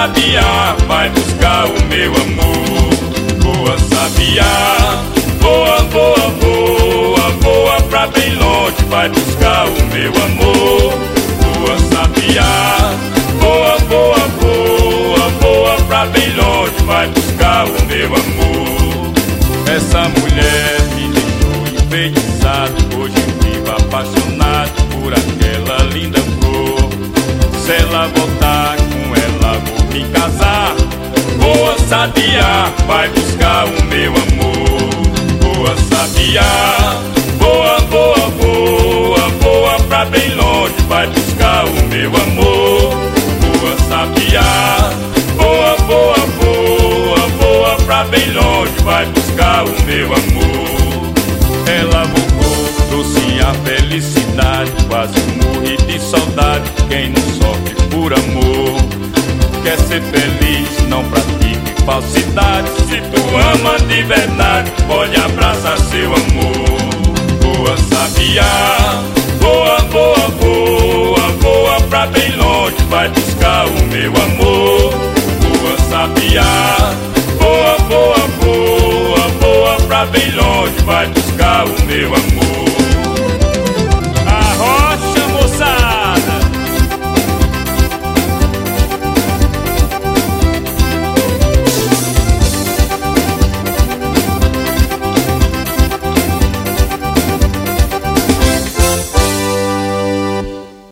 sabiá, vai buscar o meu amor. Voa, sabiá, voa, voa, voa, voa pra bem longe, vai buscar o meu amor. Voa, sabiá, voa, voa, voa, voa pra bem longe, vai buscar o meu amor. Essa mulher me deixou enfeitiçado, hoje vivo apaixonado por aquela linda flor. Se ela voltar, com ela vou me casar. Voa, sabiá, vai buscar o meu amor. Voa, sabiá, voa, voa, voa, voa pra bem longe, vai buscar o meu amor. Voa, sabiá, voa, voa, voa, voa pra bem longe, vai buscar o meu amor. Ela voou, trouxe a felicidade, quase morri de saudade. Quem não sofre por amor, quer ser feliz, não pratique falsidade. Se tu ama de verdade, pode abraçar seu amor. Voa, sabiá, voa, voa, voa, voa pra bem longe, vai buscar o meu amor. Voa, sabiá, voa, voa, voa, voa pra bem longe, vai buscar o meu amor.